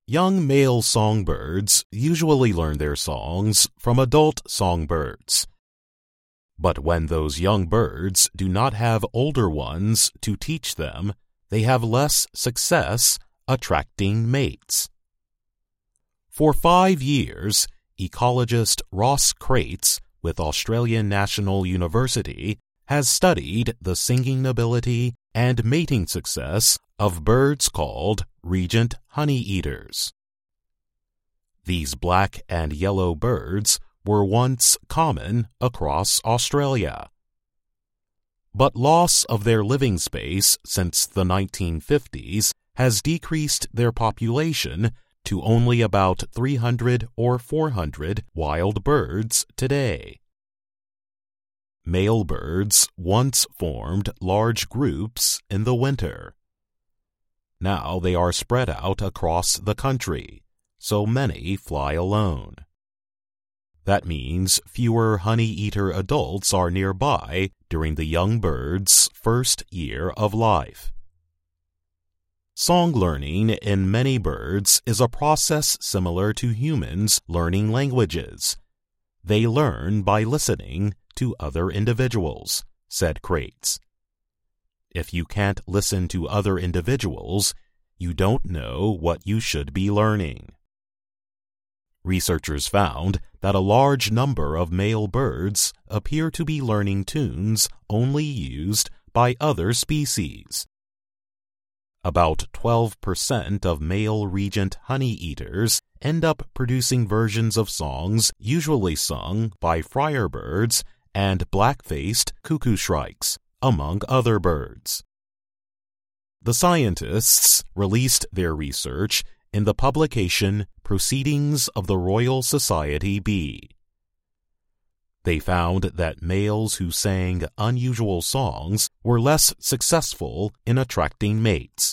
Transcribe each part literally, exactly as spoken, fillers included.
Young male songbirds usually learn their songs from adult songbirds. But when those young birds do not have older ones to teach them, they have less success attracting mates. For five years, ecologist Ross Crates with Australian National University has studied the singing ability and mating success of birds called regent honeyeaters. These black and yellow birds were once common across Australia. But loss of their living space since the nineteen fifties has decreased their population to only about three hundred or four hundred wild birds today. Male birds once formed large groups in the winter. Now they are spread out across the country, so many fly alone. That means fewer honey-eater adults are nearby during the young bird's first year of life. Song learning in many birds is a process similar to humans learning languages. They learn by listening to other individuals, said Crates. If you can't listen to other individuals, you don't know what you should be learning. Researchers found that a large number of male birds appear to be learning tunes only used by other species. About twelve percent of male regent honeyeaters end up producing versions of songs usually sung by friarbirds and black-faced cuckoo shrikes, among other birds. The scientists released their research in the publication Proceedings of the Royal Society B. They found that males who sang unusual songs were less successful in attracting mates.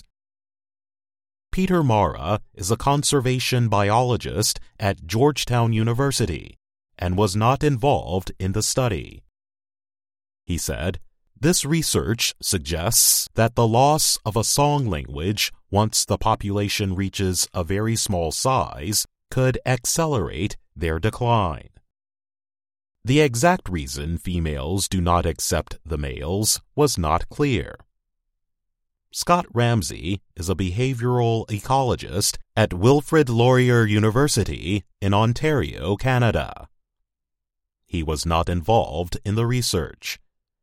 Peter Mara is a conservation biologist at Georgetown University and was not involved in the study. He said, "This research suggests that the loss of a song language once the population reaches a very small size could accelerate their decline." The exact reason females do not accept the males was not clear. Scott Ramsey is a behavioral ecologist at Wilfrid Laurier University in Ontario, Canada. He was not involved in the research.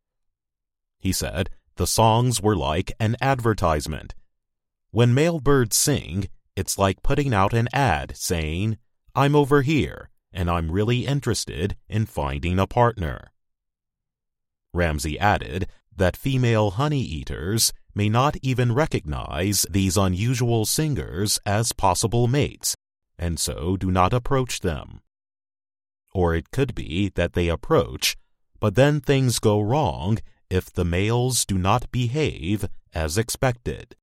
He said the songs were like an advertisement. When male birds sing, it's like putting out an ad saying, "I'm over here, and I'm really interested in finding a partner." Ramsey added that female honey-eaters may not even recognize these unusual singers as possible mates, and so do not approach them. Or it could be that they approach, but then things go wrong if the males do not behave as expected.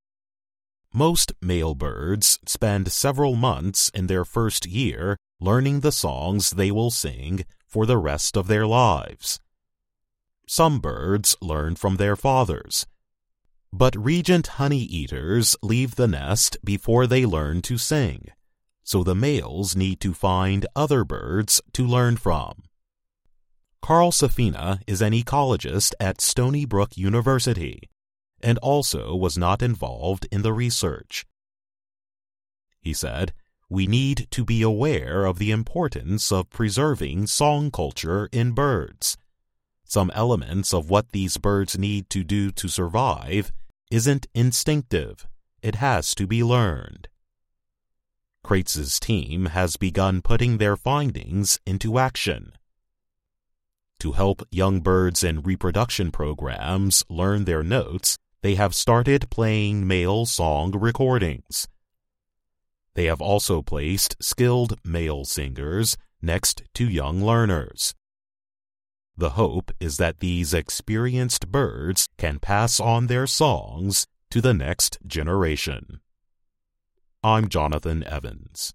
Most male birds spend several months in their first year learning the songs they will sing for the rest of their lives. Some birds learn from their fathers, but regent honeyeaters leave the nest before they learn to sing, so the males need to find other birds to learn from. Carl Safina is an ecologist at Stony Brook University and also was not involved in the research. He said, "We need to be aware of the importance of preserving song culture in birds. Some elements of what these birds need to do to survive isn't instinctive. It has to be learned." Crates' team has begun putting their findings into action. To help young birds in reproduction programs learn their notes, they have started playing male song recordings. They have also placed skilled male singers next to young learners. The hope is that these experienced birds can pass on their songs to the next generation. I'm Jonathan Evans.